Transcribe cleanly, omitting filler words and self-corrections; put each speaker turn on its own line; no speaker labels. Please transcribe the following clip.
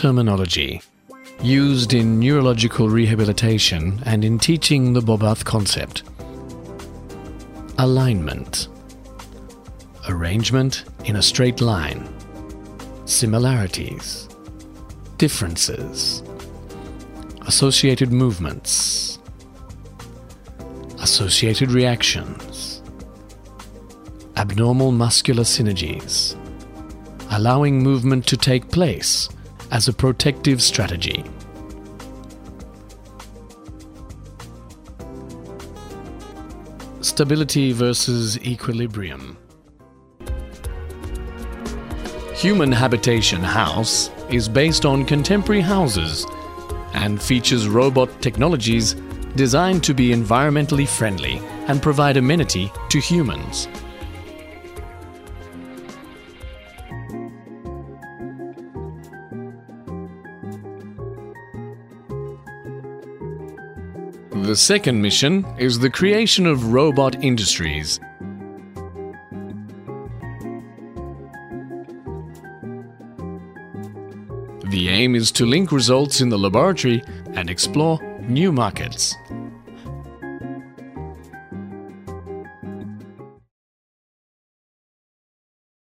terminology used in neurological rehabilitation and in teaching the Bobath concept. Alignment. Arrangement in a straight line. Similarities. Differences. Associated movements. Associated reactions. Abnormal muscular synergies. Allowing movement to take place as a protective strategy. Stability versus equilibrium. Human Habitation House is based on contemporary houses and features robot technologies designed to be environmentally friendly and provide amenity to humans. The second mission is the creation of robot industries. The aim is to link results in the laboratory and explore new markets.